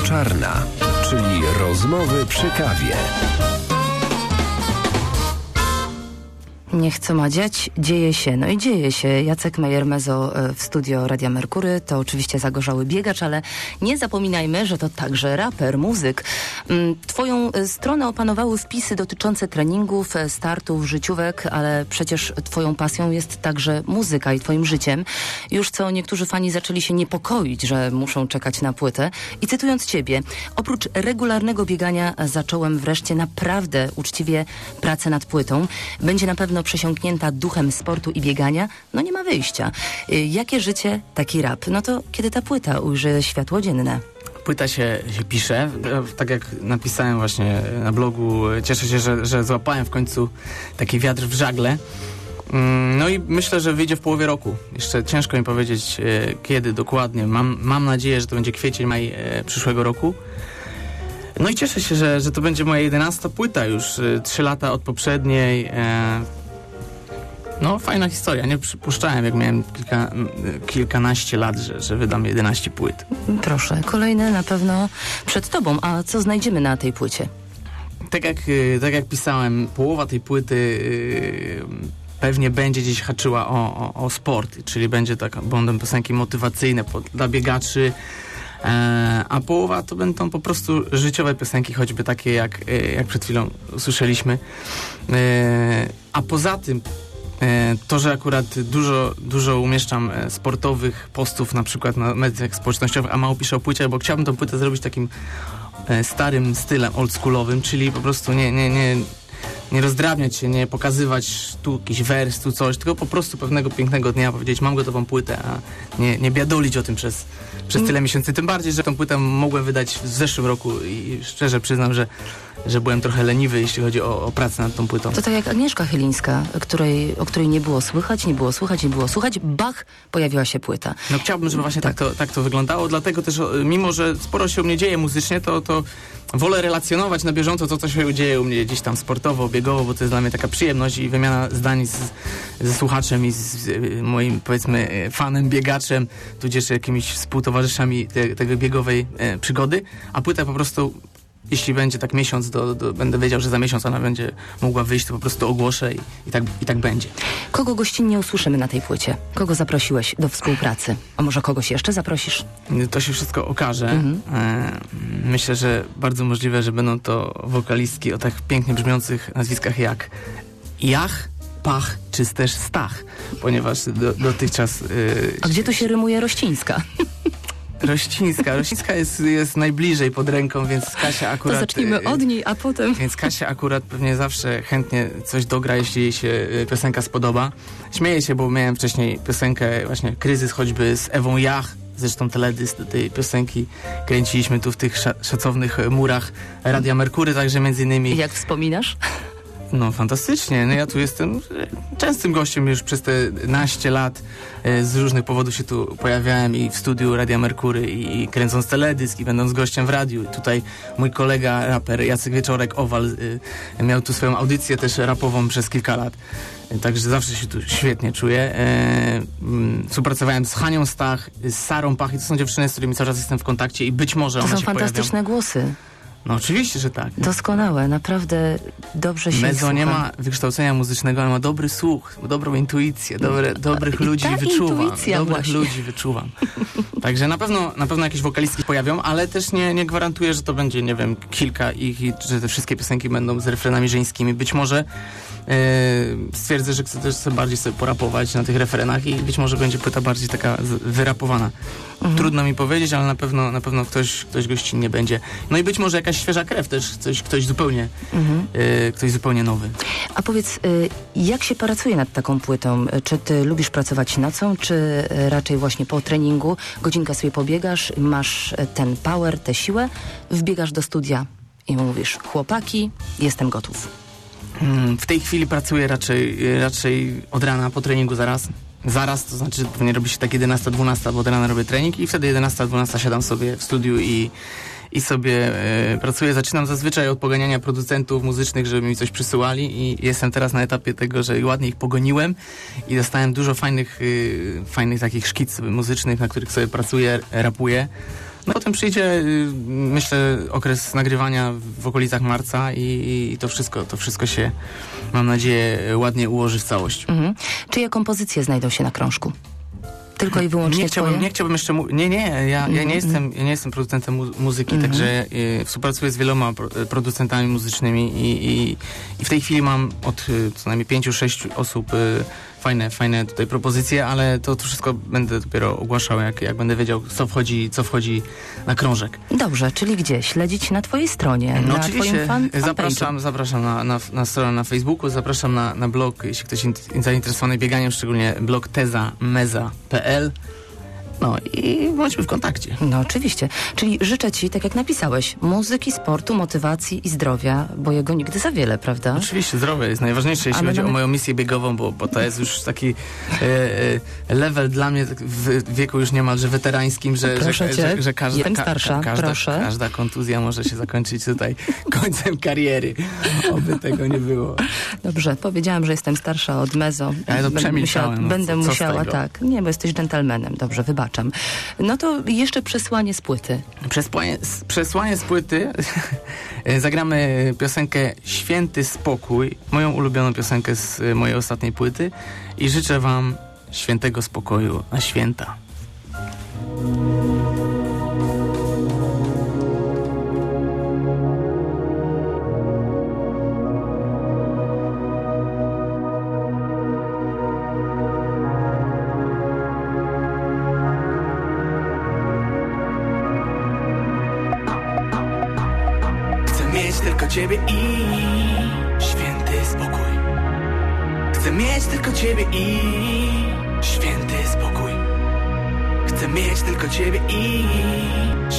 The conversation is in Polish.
Biało-czarna, czyli rozmowy przy kawie. Niech co ma dziać, dzieje się. No i dzieje się. Jacek Meyer-Mezo w studio Radia Merkury. To oczywiście zagorzały biegacz, ale nie zapominajmy, że to także raper, muzyk. Twoją stronę opanowały wpisy dotyczące treningów, startów, życiówek, ale przecież twoją pasją jest także muzyka i twoim życiem. Już co niektórzy fani zaczęli się niepokoić, że muszą czekać na płytę. I cytując ciebie, oprócz regularnego biegania zacząłem wreszcie naprawdę uczciwie pracę nad płytą. Będzie na pewno przesiąknięta duchem sportu i biegania, no nie ma wyjścia. Jakie życie, taki rap? No to kiedy ta płyta ujrzy światło dzienne? Płyta się pisze, tak jak napisałem właśnie na blogu, cieszę się, że złapałem w końcu taki wiatr w żagle. No i myślę, że wyjdzie w połowie roku. Jeszcze ciężko mi powiedzieć kiedy dokładnie. Mam nadzieję, że to będzie kwiecień, maj przyszłego roku. No i cieszę się, że to będzie moja 11. płyta już, 3 lata od poprzedniej. No, fajna historia. Nie przypuszczałem, jak miałem kilkanaście lat, że wydam 11 płyt. Proszę, kolejne na pewno przed tobą. A co znajdziemy na tej płycie? Tak jak pisałem, połowa tej płyty pewnie będzie gdzieś haczyła o sport, czyli będą piosenki motywacyjne dla biegaczy, a połowa to będą po prostu życiowe piosenki, choćby takie jak przed chwilą usłyszeliśmy. A poza tym to, że akurat dużo umieszczam sportowych postów, na przykład na mediach społecznościowych, a mało piszę o płycie, bo chciałbym tę płytę zrobić takim starym stylem, oldschoolowym, czyli po prostu nie rozdrabniać się, nie pokazywać tu jakiś wers, tu coś, tylko po prostu pewnego pięknego dnia powiedzieć, mam gotową płytę, a nie biadolić o tym przez tyle miesięcy. Tym bardziej, że tę płytę mogłem wydać w zeszłym roku i szczerze przyznam, że byłem trochę leniwy, jeśli chodzi o pracę nad tą płytą. To tak jak Agnieszka Chylińska, o której nie było słychać, bach, pojawiła się płyta. No chciałbym, żeby właśnie tak to wyglądało, dlatego też, mimo że sporo się u mnie dzieje muzycznie, to wolę relacjonować na bieżąco to, co się dzieje u mnie gdzieś tam sportowo, biegowo, bo to jest dla mnie taka przyjemność i wymiana zdań ze słuchaczem i z moim, powiedzmy, fanem, biegaczem, tudzież jakimiś współtowarzyszami tego biegowej przygody, a płyta po prostu, jeśli będzie tak miesiąc, będę wiedział, że za miesiąc ona będzie mogła wyjść, to po prostu ogłoszę i tak będzie. Kogo gościnnie usłyszymy na tej płycie? Kogo zaprosiłeś do współpracy? A może kogoś jeszcze zaprosisz? To się wszystko okaże. Myślę, że bardzo możliwe, że będą to wokalistki o tak pięknie brzmiących nazwiskach jak Jach, Pach czy też Stach, ponieważ dotychczas... A gdzie to się rymuje Rościńska? Rościńska jest najbliżej pod ręką, więc Kasia akurat... To zacznijmy od niej, a potem... Więc Kasia akurat pewnie zawsze chętnie coś dogra, jeśli jej się piosenka spodoba. Śmieję się, bo miałem wcześniej piosenkę właśnie Kryzys, choćby z Ewą Jach. Zresztą teledysk do tej piosenki kręciliśmy tu w tych szacownych murach Radia Merkury, także między innymi... Jak wspominasz? No fantastycznie, no ja tu jestem częstym gościem już przez te 11 lat, z różnych powodów się tu pojawiałem i w studiu Radia Merkury i kręcąc teledysk i będąc gościem w radiu. Tutaj mój kolega raper Jacek Wieczorek, Owal, miał tu swoją audycję też rapową przez kilka lat, także zawsze się tu świetnie czuję. Współpracowałem z Hanią Stach, z Sarą Pach i to są dziewczyny, z którymi cały czas jestem w kontakcie i być może one się pojawią. To są fantastyczne głosy. No oczywiście, że tak. Doskonałe, naprawdę dobrze się Mezo słucha. nie ma wykształcenia muzycznego, ale ma dobry słuch, dobrą intuicję, dobrych ludzi wyczuwam. Także na pewno jakieś wokalistki pojawią, ale też nie gwarantuję, że to będzie, nie wiem, kilka ich i że te wszystkie piosenki będą z refrenami żeńskimi. Być może stwierdzę, że chcę też bardziej sobie porapować na tych refrenach i być może będzie płyta bardziej taka wyrapowana. Trudno mi powiedzieć, ale na pewno ktoś gościnnie będzie. No i być może jakaś świeża krew też, ktoś zupełnie nowy. A powiedz, jak się pracuje nad taką płytą? Czy ty lubisz pracować nocą, czy raczej właśnie po treningu? Godzinka sobie pobiegasz, masz ten power, tę siłę, wbiegasz do studia i mówisz, chłopaki, jestem gotów. W tej chwili pracuję raczej od rana po treningu zaraz, to znaczy pewnie robi się tak 11-12, bo od rana robię trening i wtedy 11-12 siadam sobie w studiu i sobie pracuję. Zaczynam zazwyczaj od poganiania producentów muzycznych, żeby mi coś przysyłali i jestem teraz na etapie tego, że ładnie ich pogoniłem i dostałem dużo fajnych takich szkic muzycznych, na których sobie pracuję, rapuję. No potem przyjdzie, myślę, okres nagrywania w okolicach marca i to wszystko się, mam nadzieję, ładnie ułoży w całość. Czyje kompozycje znajdą się na krążku? Tylko i wyłącznie Nie chciałbym jeszcze ja nie jestem producentem muzyki, także współpracuję z wieloma producentami muzycznymi i w tej chwili mam od co najmniej 5-6 osób fajne tutaj propozycje, ale to wszystko będę dopiero ogłaszał, jak będę wiedział, co wchodzi na krążek. Dobrze, czyli gdzie? Śledzić na twojej stronie, no na oczywiście, twoim zapraszam na stronę na Facebooku, zapraszam na blog, jeśli ktoś zainteresowany bieganiem, szczególnie blog tezameza.pl. No i bądźmy w kontakcie. No oczywiście. Czyli życzę ci, tak jak napisałeś, muzyki, sportu, motywacji i zdrowia, bo jego nigdy za wiele, prawda? Oczywiście, zdrowie jest najważniejsze, jeśli chodzi o moją misję biegową, bo to jest już taki level dla mnie w wieku już niemalże weterańskim, że każda kontuzja może się zakończyć tutaj końcem kariery. Oby tego nie było. Dobrze, powiedziałam, że jestem starsza od Mezo. Ja to przemilczałem. Będę musiała, tak. Nie, bo jesteś dżentelmenem. Dobrze, wybaczam. No to jeszcze przesłanie z płyty. Przesłanie z płyty zagramy piosenkę Święty Spokój, moją ulubioną piosenkę z mojej ostatniej płyty i życzę wam świętego spokoju na święta. Tylko Ciebie i święty spokój. Chcę mieć tylko Ciebie i święty spokój. Chcę mieć tylko Ciebie i